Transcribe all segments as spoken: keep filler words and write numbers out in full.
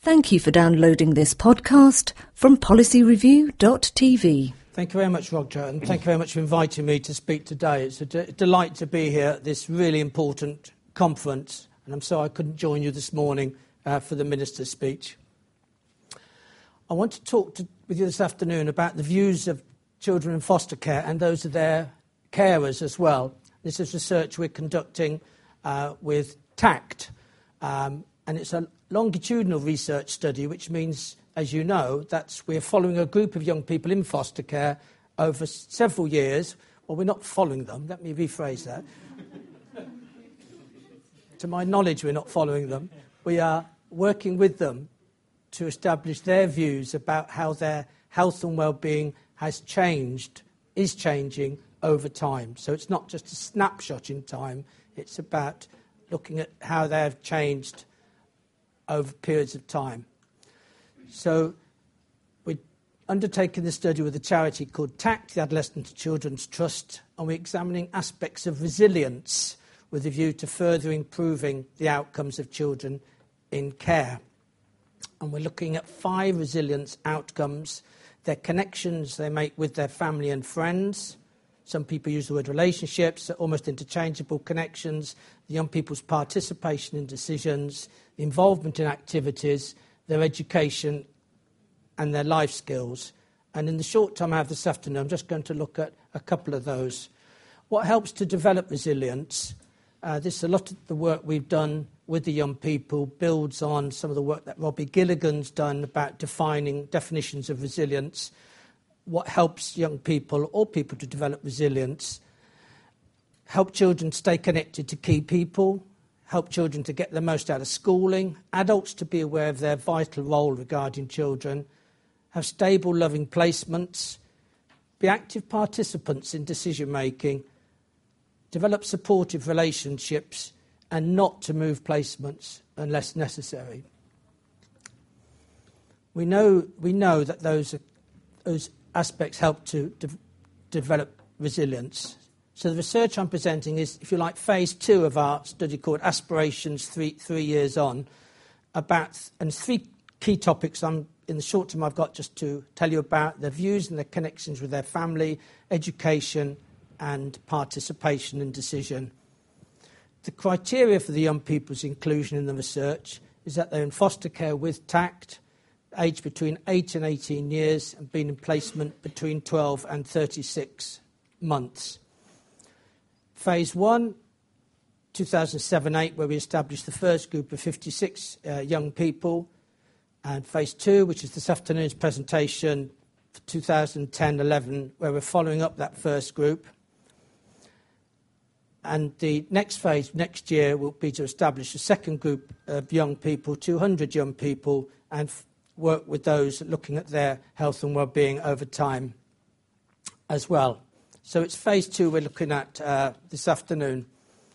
Thank you for downloading this podcast from policy review dot t v. Thank you very much, Roger, and thank you very much for inviting me to speak today. It's a de- delight to be here at this really important conference, and I'm sorry I couldn't join you this morning uh, for the Minister's speech. I want to talk to, with you this afternoon about the views of children in foster care and those of their carers as well. This is research we're conducting uh, with TACT, um, and it's a longitudinal research study, which means, as you know, that we're following a group of young people in foster care over several years. Well, we're not following them. Let me rephrase that. To my knowledge, we're not following them. We are working with them to establish their views about how their health and well-being has changed, is changing over time. So it's not just a snapshot in time. It's about looking at how they have changed over periods of time. So we're undertaking this study with a charity called TACT, the Adolescent and Children's Trust, and we're examining aspects of resilience with a view to further improving the outcomes of children in care. And we're looking at five resilience outcomes: their connections they make with their family and friends. Some people use the word relationships, almost interchangeable connections, the young people's participation in decisions, involvement in activities, their education and their life skills. And in the short time I have this afternoon, I'm just going to look at a couple of those. What helps to develop resilience? Uh, this a lot of the work we've done with the young people builds on some of the work that Robbie Gilligan's done about defining definitions of resilience. What helps young people or people to develop resilience? Help children stay connected to key people, help children to get the most out of schooling, adults to be aware of their vital role regarding children, have stable, loving placements, be active participants in decision-making, develop supportive relationships, and not to move placements unless necessary. We know, we know that those, those aspects help to de- develop resilience. So the research I'm presenting is, if you like, phase two of our study called Aspirations Three, three Years On, about, and three key topics I'm, in the short time I've got just to tell you about: their views and their connections with their family, education, and participation in decision. The criteria for the young people's inclusion in the research is that they're in foster care with TACT, aged between eight and eighteen years, and been in placement between twelve and thirty-six months. Phase one, two thousand seven eight, where we established the first group of fifty-six uh, young people. And phase two, which is this afternoon's presentation, for two thousand ten eleven, where we're following up that first group. And the next phase, next year, will be to establish a second group of young people, two hundred young people, and f- work with those looking at their health and well-being over time as well. So it's phase two we're looking at uh, this afternoon.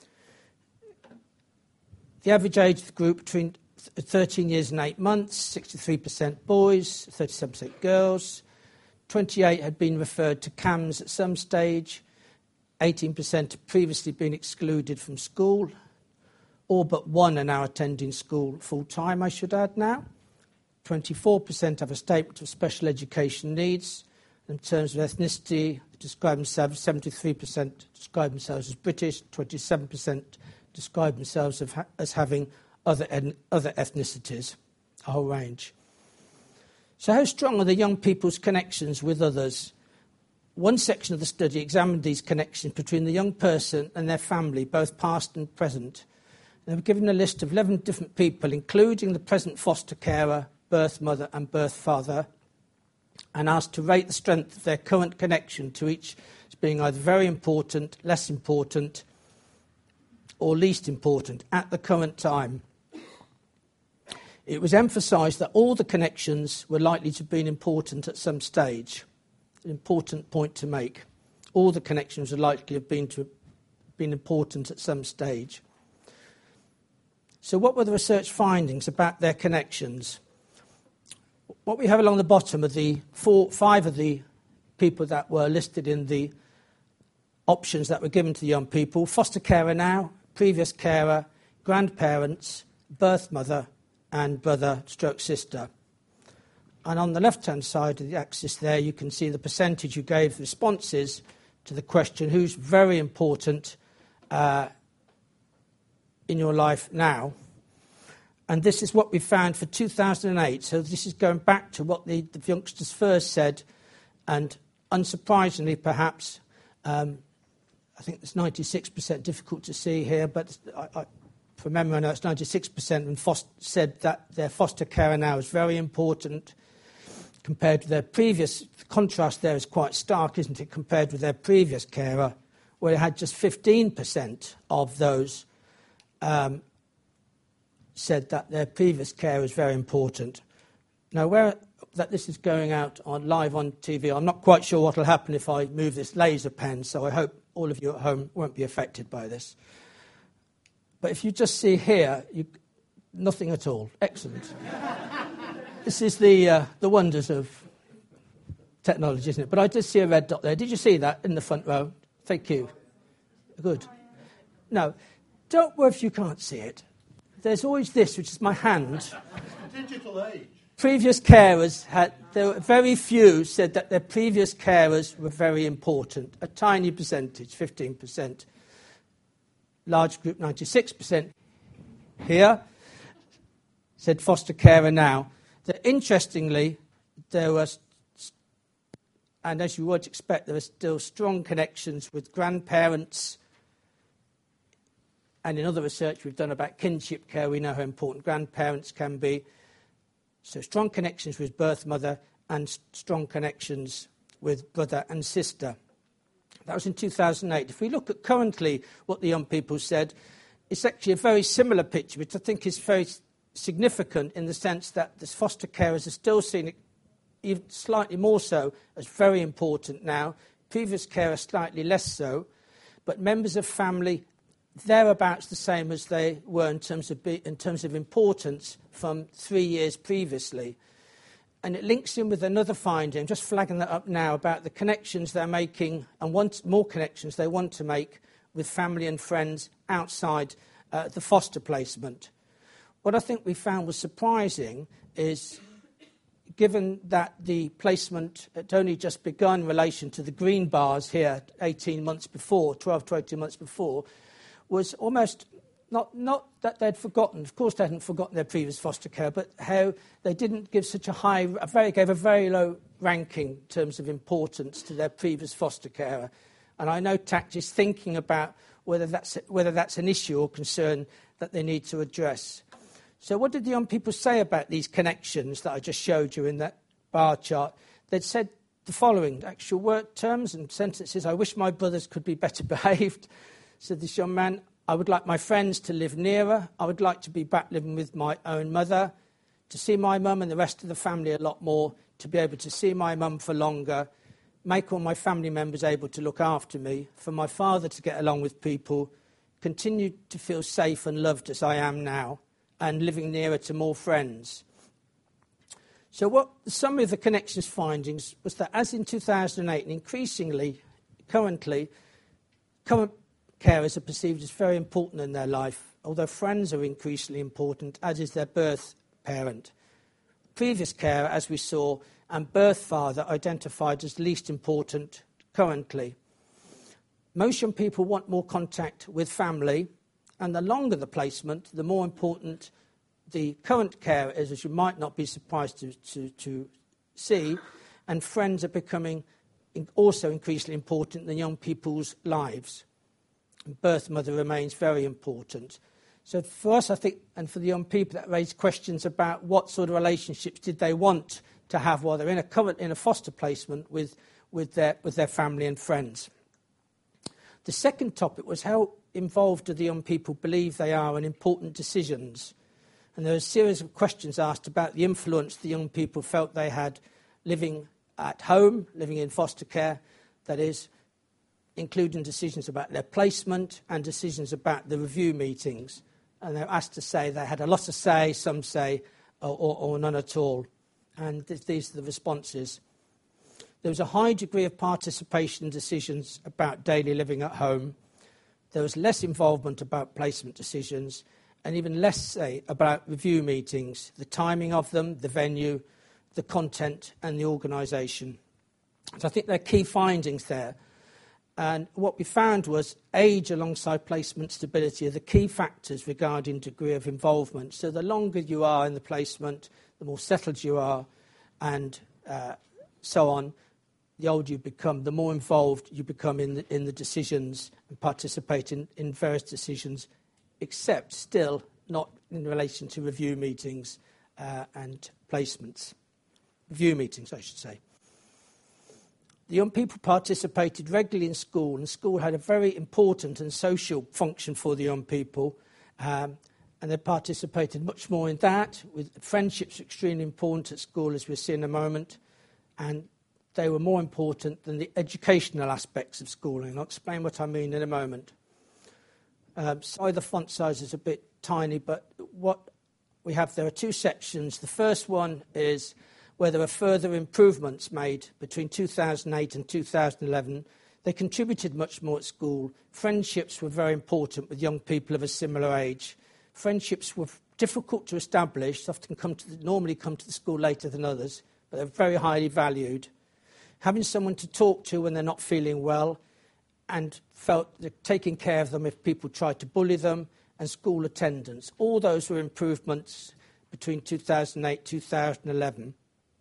The average age of the group between thirteen years and eight months, sixty-three percent boys, thirty-seven percent girls. twenty-eight had been referred to C A M S at some stage. eighteen percent had previously been excluded from school. All but one are now attending school full-time, I should add now. twenty-four percent have a statement of special education needs. In terms of ethnicity, describe themselves, seventy-three percent describe themselves as British, twenty-seven percent describe themselves as, ha- as having other, ed- other ethnicities, a whole range. So how strong are the young people's connections with others? One section of the study examined these connections between the young person and their family, both past and present. They were given a list of eleven different people, including the present foster carer, birth mother and birth father, and asked to rate the strength of their current connection to each as being either very important, less important, or least important at the current time. It was emphasised that all the connections were likely to have been important at some stage. An important point to make. All the connections are likely to have been, to have been important at some stage. So what were the research findings about their connections? What we have along the bottom are the four, five of the people that were listed in the options that were given to the young people: foster carer now, previous carer, grandparents, birth mother, and brother stroke sister. And on the left-hand side of the axis there, you can see the percentage you gave responses to the question, who's very important uh, in your life now? And this is what we found for two thousand eight. So this is going back to what the, the youngsters first said. And unsurprisingly, perhaps, um, I think it's ninety-six percent, difficult to see here, but I, I, from memory I know it's ninety-six percent and foster, said that their foster carer now is very important compared to their previous. The contrast there is quite stark, isn't it, compared with their previous carer, where it had just fifteen percent of those um, said that their previous carer is very important. Now, where that this is going out on live on T V, I'm not quite sure what will happen if I move this laser pen, so I hope all of you at home won't be affected by this. But if you just see here, you, nothing at all. Excellent. This is the uh, the wonders of technology, isn't it? But I did see a red dot there. Did you see that in the front row? Thank you. Good. No, don't worry if you can't see it. There's always this, which is my hand. Digital age. Previous carers had, there were very few said that their previous carers were very important. A tiny percentage, fifteen percent. Large group, ninety-six percent. Here, said foster carer now. That interestingly, there was, and as you would expect, there are still strong connections with grandparents. And in other research we've done about kinship care, we know how important grandparents can be. So strong connections with birth mother and strong connections with brother and sister. That was in two thousand eight. If we look at currently what the young people said, it's actually a very similar picture, which I think is very significant in the sense that the foster carers are still seen it even slightly more so as very important now. Previous carers slightly less so, but members of family thereabouts the same as they were in terms of be, in terms of importance from three years previously. And it links in with another finding, just flagging that up now, about the connections they're making and want more connections they want to make with family and friends outside uh, the foster placement. What I think we found was surprising is, given that the placement had only just begun in relation to the green bars here eighteen months before, twelve to eighteen months before, was almost not, not that they'd forgotten, of course they hadn't forgotten their previous foster care, but how they didn't give such a high, a very, gave a very low ranking in terms of importance to their previous foster carer. And I know T A C T is thinking about whether that's, whether that's an issue or concern that they need to address. So what did the young people say about these connections that I just showed you in that bar chart? They'd said the following, actual word terms and sentences: I wish my brothers could be better behaved. Said this young man, I would like my friends to live nearer. I would like to be back living with my own mother, to see my mum and the rest of the family a lot more, to be able to see my mum for longer, make all my family members able to look after me, for my father to get along with people, continue to feel safe and loved as I am now, and living nearer to more friends. So what the summary of the connections findings was that, as in two thousand eight, and increasingly currently, current carers are perceived as very important in their life, although friends are increasingly important, as is their birth parent. Previous carer, as we saw, and birth father identified as least important currently. Most young people want more contact with family, and the longer the placement, the more important the current carer is, as you might not be surprised to, to, to see, and friends are becoming also increasingly important in young people's lives. Birth mother remains very important. So for us, I think, and for the young people, that raised questions about what sort of relationships did they want to have while they're in a current in a foster placement with with their with their family and friends. The second topic was how involved do the young people believe they are in important decisions, and there was a series of questions asked about the influence the young people felt they had living at home, living in foster care, that is, including decisions about their placement and decisions about the review meetings. And they're asked to say they had a lot to say, some say, or, or, or none at all. And th- these are the responses. There was a high degree of participation in decisions about daily living at home. There was less involvement about placement decisions, and even less say about review meetings, the timing of them, the venue, the content and the organisation. So I think there are key findings there. And what we found was age alongside placement stability are the key factors regarding degree of involvement. So the longer you are in the placement, the more settled you are, and uh, so on, the older you become, the more involved you become in the, in the decisions and participate in, in various decisions, except still not in relation to review meetings uh, and placements. Review meetings, I should say. The young people participated regularly in school, and school had a very important and social function for the young people, um, and they participated much more in that, with friendships extremely important at school, as we'll see in a moment, and they were more important than the educational aspects of schooling. I'll explain what I mean in a moment. Um, sorry, the font size is a bit tiny, but what we have there are two sections. The first one is where there were further improvements made between two thousand eight and two thousand eleven. They contributed much more at school. Friendships were very important with young people of a similar age. Friendships were difficult to establish, often come to the, normally come to the school later than others, but they're very highly valued. Having someone to talk to when they're not feeling well, and felt taking care of them if people tried to bully them, and school attendance. All those were improvements between two thousand eight and two thousand eleven.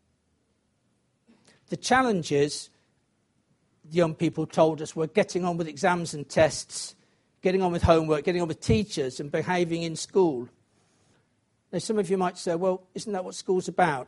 The challenges, the young people told us, were getting on with exams and tests, getting on with homework, getting on with teachers and behaving in school. Now, some of you might say, well, isn't that what school's about?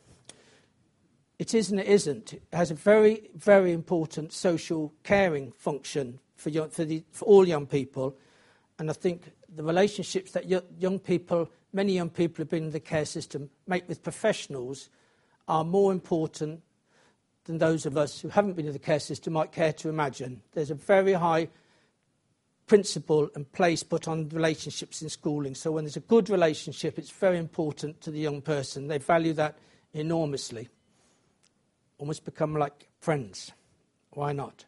It is and it isn't. It has a very, very important social caring function for, young, for, the, for all young people. And I think the relationships that young people, many young people who've been in the care system, make with professionals are more important than those of us who haven't been in the care system might care to imagine. There's a very high principle and place put on relationships in schooling. So when there's a good relationship, it's very important to the young person. They value that enormously. Almost become like friends. Why not?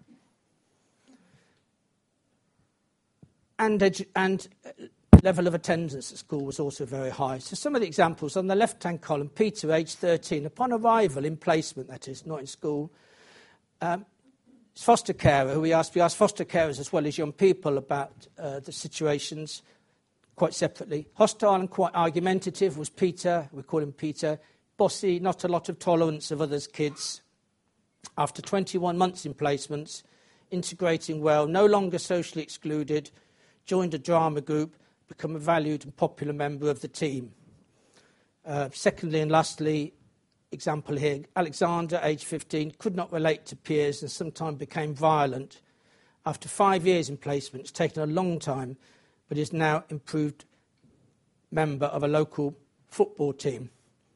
And, edu- and level of attendance at school was also very high. So some of the examples on the left-hand column, Peter, age thirteen, upon arrival in placement, that is, not in school, um, foster carer, who we asked, we asked foster carers as well as young people about uh, the situations quite separately. Hostile and quite argumentative was Peter, we call him Peter. Bossy, not a lot of tolerance of others' kids. After twenty-one months in placements, integrating well, no longer socially excluded, joined a drama group, become a valued and popular member of the team. Uh, secondly and lastly, example here, Alexander, age fifteen, could not relate to peers and sometimes became violent. After five years in placement, it's taken a long time, but is now improved member of a local football team.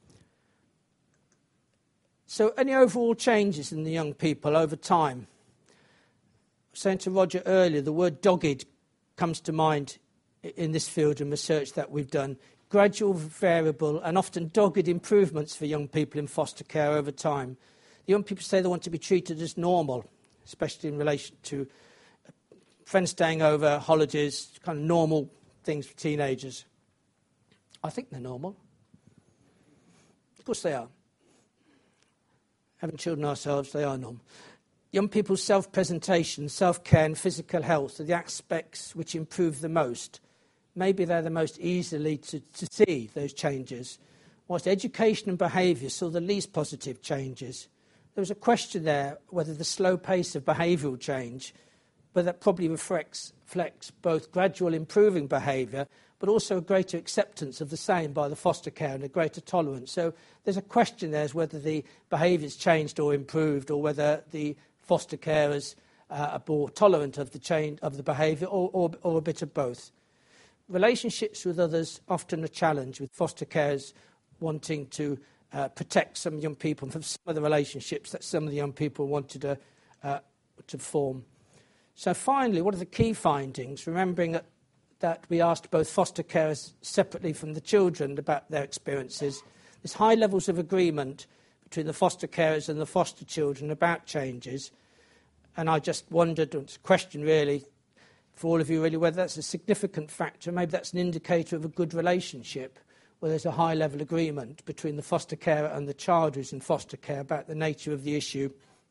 So any overall changes in the young people over time? I was saying to Roger earlier, the word dogged comes to mind in this field and research that we've done. Gradual, variable and often dogged improvements for young people in foster care over time. The young people say they want to be treated as normal, especially in relation to friends staying over, holidays, kind of normal things for teenagers. I think they're normal. Of course they are. Having children ourselves, they are normal. Young people's self-presentation, self-care and physical health are the aspects which improve the most. Maybe they're the most easily to, to see, those changes. Whilst education and behaviour saw the least positive changes. There was a question there whether the slow pace of behavioural change, but that probably reflects, reflects both gradual improving behaviour, but also a greater acceptance of the same by the foster care and a greater tolerance. So there's a question there as whether the behaviour's changed or improved, or whether the foster carers uh, are more tolerant of the change of the behaviour, or, or, or a bit of both. Relationships with others often a challenge, with foster carers wanting to uh, protect some young people from some of the relationships that some of the young people wanted to, uh, to form. So finally, what are the key findings? Remembering that, that we asked both foster carers separately from the children about their experiences. There's high levels of agreement between the foster carers and the foster children about changes. And I just wondered, it's a question really, for all of you really whether that's a significant factor. Maybe that's an indicator of a good relationship where there's a high level agreement between the foster carer and the child who's in foster care about the nature of the issue.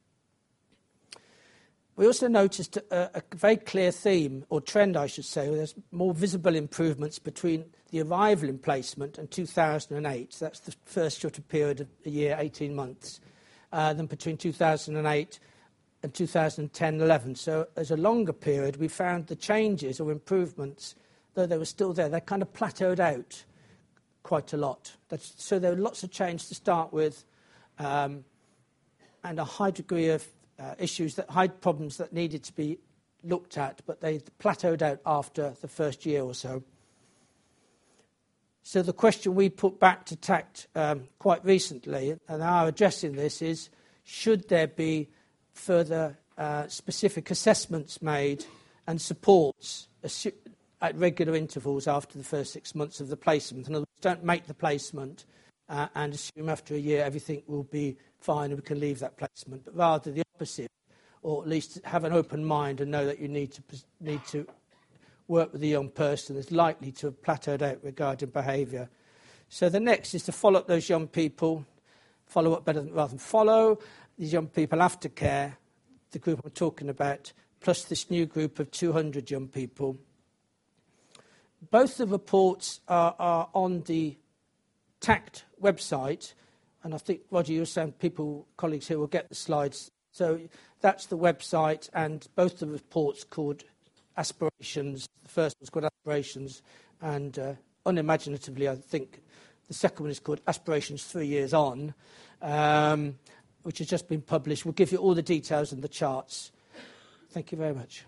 We also noticed a, a very clear theme, or trend I should say, where there's more visible improvements between the arrival in placement and two thousand eight, so that's the first shorter period of a year, eighteen months, uh, than between two thousand eight and two thousand ten eleven. So as a longer period, we found the changes or improvements, though they were still there, they kind of plateaued out quite a lot. That's, so there were lots of change to start with, um, and a high degree of uh, issues, that high problems that needed to be looked at, but they plateaued out after the first year or so. So the question we put back to TACT um, quite recently, and are addressing this, is should there be further uh, specific assessments made and supports assu- at regular intervals after the first six months of the placement. In other words, don't make the placement uh, and assume after a year everything will be fine and we can leave that placement, but rather the opposite, or at least have an open mind and know that you need to need to work with a young person that's likely to have plateaued out regarding behaviour. So the next is to follow up those young people, follow up better than, rather than follow, these young people after care, the group I'm talking about, plus this new group of two hundred young people. Both the reports are, are on the TACT website, and I think, Roger, you were saying people, colleagues here will get the slides. So that's the website, and both the reports called Aspirations. The first one's called Aspirations, and uh, unimaginatively, I think the second one is called Aspirations Three Years On, um, which has just been published. We'll give you all the details and the charts. Thank you very much.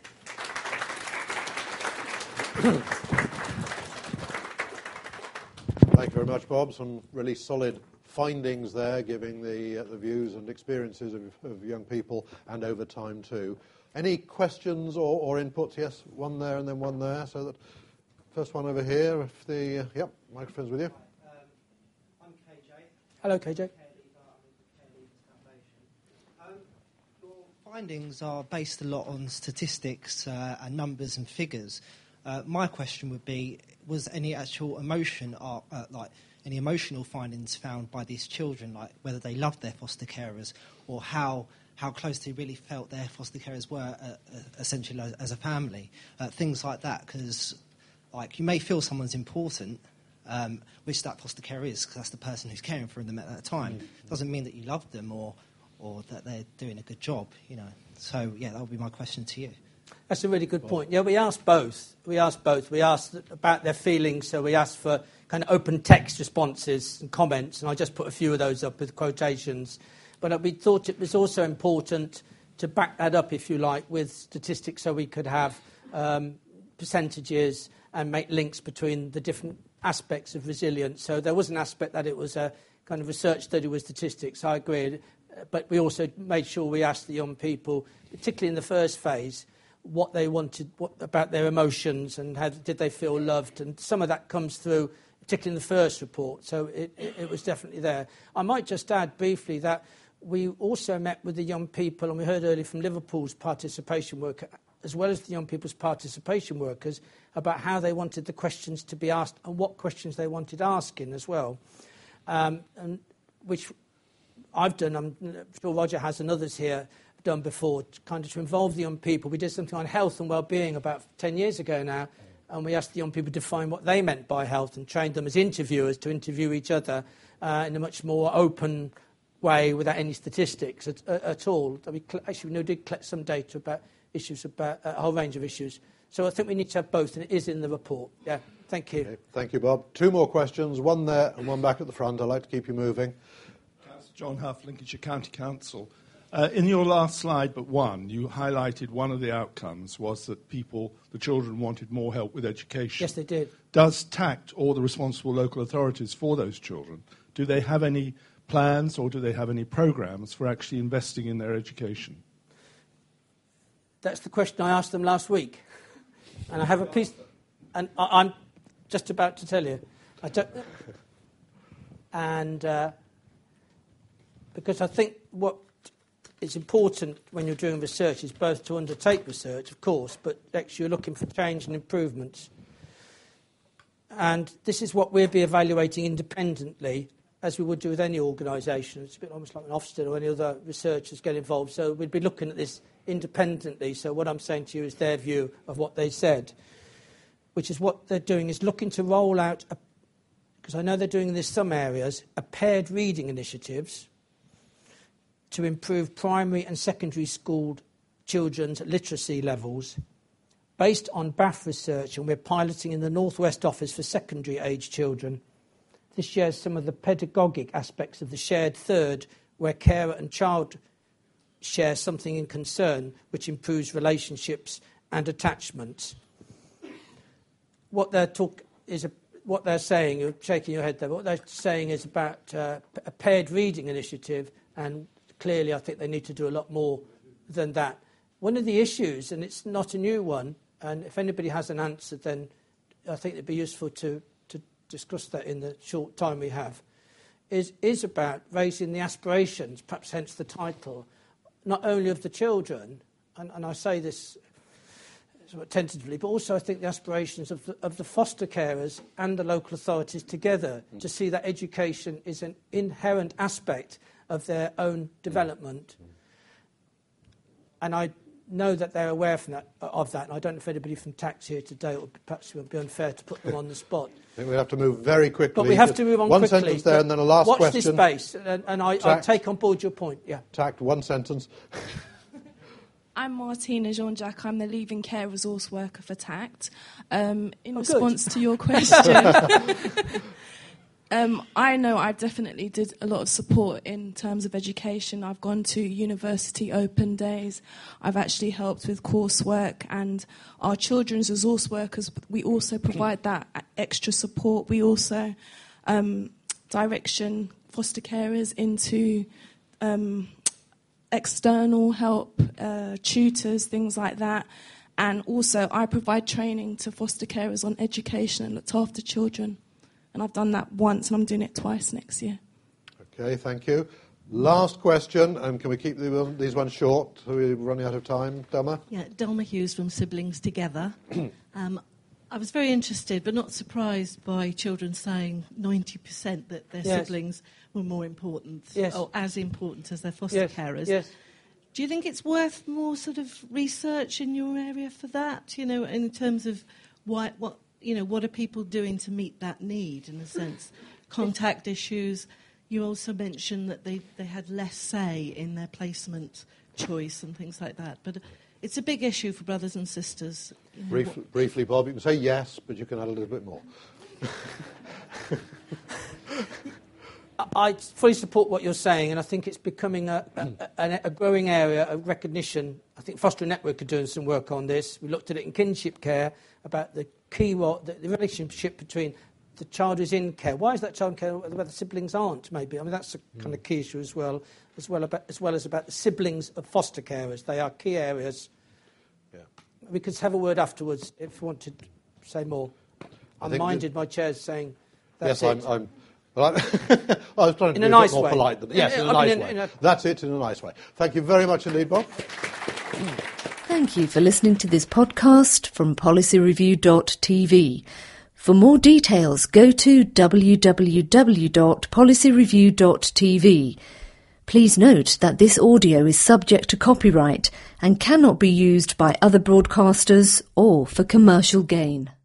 Thank you very much, Bob. Some really solid findings there, giving the uh, the views and experiences of, of young people, and over time too. Any questions or, or inputs? Yes, one there and then one there. So that first one over here. If the uh, yep, microphone's with you. Um, I'm K J. Hello, K J. Um, your findings are based a lot on statistics uh, and numbers and figures. Uh, my question would be: was any actual emotion, or, uh, like any emotional findings found by these children, like whether they loved their foster carers or how how close they really felt their foster carers were, uh, uh, essentially as a family, uh, things like that? Because, like, you may feel someone's important, um, which that foster carer is, because that's the person who's caring for them at that time. Mm-hmm. Doesn't mean that you love them or or that they're doing a good job, you know. So yeah, that would be my question to you. That's a really good point. Yeah, we asked both. We asked both. We asked about their feelings, so we asked for kind of open text responses and comments, and I just put a few of those up with quotations. But we thought it was also important to back that up, if you like, with statistics, so we could have um, percentages and make links between the different aspects of resilience. So there was an aspect that it was a kind of research study with statistics, I agree, but we also made sure we asked the young people, particularly in the first phase, what they wanted, what, about their emotions and how did they feel loved. And some of that comes through, particularly in the first report. So it, it, it was definitely there. I might just add briefly that we also met with the young people, and we heard earlier from Liverpool's participation worker, as well as the young people's participation workers, about how they wanted the questions to be asked and what questions they wanted asking as well, um, and which I've done, I'm sure Roger has and others here done before, to kind of to involve the young people. We did something on health and well-being about ten years ago now, and we asked the young people to define what they meant by health and trained them as interviewers to interview each other uh, in a much more open way without any statistics at, at all. We actually we did collect some data about issues, about a whole range of issues. So I think we need to have both, and it is in the report. Yeah, thank you. Okay. Thank you, Bob. Two more questions, one there and one back at the front. I'd like to keep you moving. Councillor John Huff, Lincolnshire County Council. Uh, in your last slide, but one, you highlighted one of the outcomes was that people, the children, wanted more help with education. Yes, they did. Does TACT or the responsible local authorities for those children, do they have any plans or do they have any programmes for actually investing in their education? That's the question I asked them last week. And I have a piece, and I, I'm just about to tell you. I don't, and uh, because I think what it's important when you're doing research is both to undertake research, of course, but actually you're looking for change and improvements. And this is what we'll be evaluating independently, as we would do with any organisation. It's a bit almost like an Ofsted or any other researchers get involved. So we'd be looking at this independently. So what I'm saying to you is their view of what they said, which is what they're doing is looking to roll out, because I know they're doing this in some areas, a paired reading initiatives to improve primary and secondary school children's literacy levels based on B A F research, and we're piloting in the North West Office for secondary age children. This shares some of the pedagogic aspects of the shared third, where carer and child share something in concern, which improves relationships and attachments. What they're talk is a, what they're saying. You're shaking your head there. But what they're saying is about uh, a paired reading initiative, and clearly, I think they need to do a lot more than that. One of the issues, and it's not a new one, and if anybody has an answer, then I think it'd be useful to, to discuss that in the short time we have, is, is about raising the aspirations, perhaps hence the title, not only of the children, and, and I say this sort of tentatively, but also I think the aspirations of the, of the foster carers and the local authorities together to see that education is an inherent aspect of their own development. And I know that they're aware from that, of that, and I don't know if anybody from Tax here today, or perhaps it would be unfair to put them on the spot. I think we have to move very quickly. But we have to move on one quickly. One sentence there and then a last watch question. Watch this space, and, and I, I take on board your point. Yeah. Tact, one sentence. I'm Martina Jean-Jacques. I'm the Leaving Care Resource Worker for Tact. Um, in oh, response good. to your question... Um, I know I definitely did a lot of support in terms of education. I've gone to university open days. I've actually helped with coursework, and our children's resource workers, we also provide that extra support. We also um, direction foster carers into um, external help, uh, tutors, things like that. And also I provide training to foster carers on education and looked after children. And I've done that once, and I'm doing it twice next year. Okay, thank you. Last question, and can we keep the, these ones short? Are we running out of time, Delma? Yeah, Delma Hughes from Siblings Together. um, I was very interested, but not surprised by children saying ninety percent that their yes. siblings were more important, yes. or as important as their foster yes. carers. Yes. Do you think it's worth more sort of research in your area for that? You know, in terms of why, what. You know, what are people doing to meet that need, in a sense? Contact issues. You also mentioned that they, they had less say in their placement choice and things like that. But it's a big issue for brothers and sisters. You know, Brief, briefly, Bob, you can say yes, but you can add a little bit more. I fully support what you're saying, and I think it's becoming a, a, a, a growing area of recognition. I think Fostering Network are doing some work on this. We looked at it in kinship care, about the key role, the, the relationship between the child who's in care. Why is that child in care where the siblings aren't, maybe? I mean, that's a mm. kind of key issue as well, as well, about, as well as about the siblings of foster carers. They are key areas. Yeah. We could have a word afterwards if you want to say more. I'm minded, my chair's saying that's yes, it. I'm... I'm Well, I, I was trying to in be a, a nice bit more way. polite than yes, in, in a I nice mean, way. In a... That's it, in a nice way. Thank you very much indeed, Bob. Thank you for listening to this podcast from policy review dot t v. For more details, go to w w w dot policy review dot t v. Please note that this audio is subject to copyright and cannot be used by other broadcasters or for commercial gain.